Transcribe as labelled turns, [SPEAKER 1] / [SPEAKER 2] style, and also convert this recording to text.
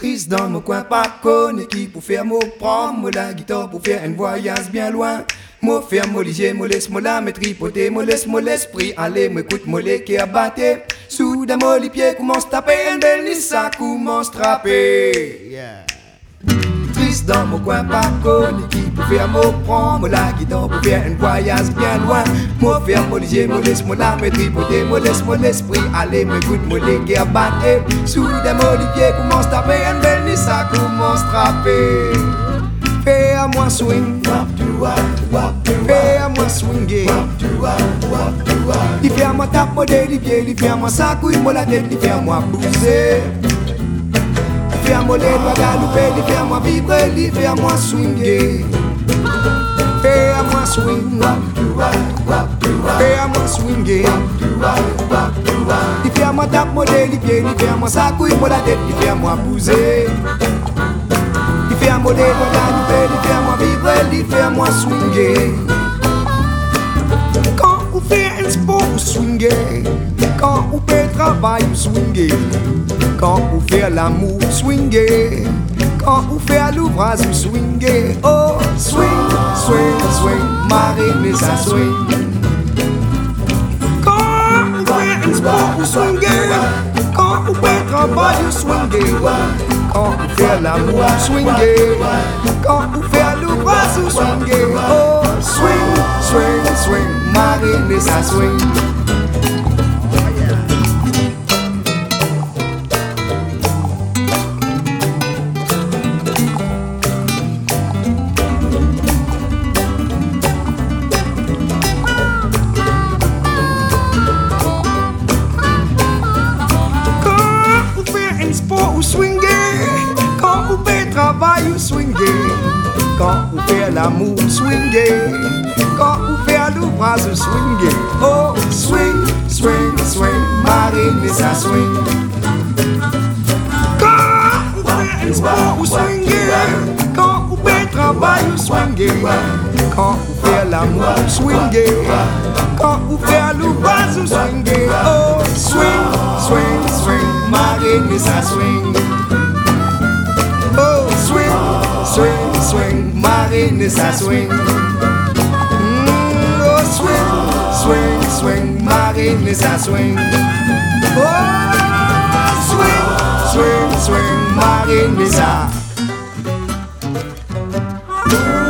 [SPEAKER 1] Triste dans mon coin, pas connu qui pour faire mon prendre moi la guitare pour faire un voyage bien loin. Moi faire mon ligier, moi laisse moi la me tripoter, moi laisse mon l'esprit aller, moi écoute moi les qui abatté. Soudain moi les pieds commencent taper, un bel ni ça commence trapper. Yeah. Triste dans mon coin, pas connu qui pour faire mon prendre moi la guitare pour faire un voyage bien loin. Moi faire mon ligier, moi laisse moi la me tripoter, moi laisse mon l'esprit aller, moi écoute moi les qui abatté. Soudain moi les pieds commencent taper, un bel ni ça commence trapper. Fais à moi swing, fais à moi swinguer. Il fait à moi taper les pieds, il fait à moi s'accouiller moi la tête, il fait à moi bouger. Il fait à moi les doigts galoper, il fait à moi vibrer, il fait à moi swinguer. Fais à moi swing, fais à moi swinguer. Il fait à moi taper les pieds, il fait à moi s'accouiller moi la tête, il fait à moi bouger. Il fait à moi des doigts galoper, il fait à moi vibrer, il fait à moi swinguer. Quand on fait un sport, on swinguer. Quand on fait travail, on swinguer. Quand on fait l'amour, on swinguer. Quand on fait l'ouvrage, on swinguer. Oh, swing, swing, swing, marine et ça swing. Quand on fait un sport, on swinguer. Quand on fait travail, on swinguer. Quand on fait l'amour, swinguer. Quand on fait l'ouvrage, swinguer. Oh, swing, swing, swing, marine et ça swing. Quand on fait un sport, on swinguer. Quand on fait travail, on swinguer. Quand on fait l'amour, swinguer. Quand on fait l'ouvrage, swinguer. Oh, swing, swing, swing, marine et ça swing. Quand on fait un sport, on swinguer. Quand on fait travail, on swinguer. Quand on fait l'amour, swinguer. Quand on fait l'ouvrage, swinguer. Oh, swing, swing, swing, marine et ça swing. Oh, swing, swing, swing, marine et ça swing. Oh, swing, swing, swing, marine et ça swing. Oh, swing, swing, swing, marine et ça.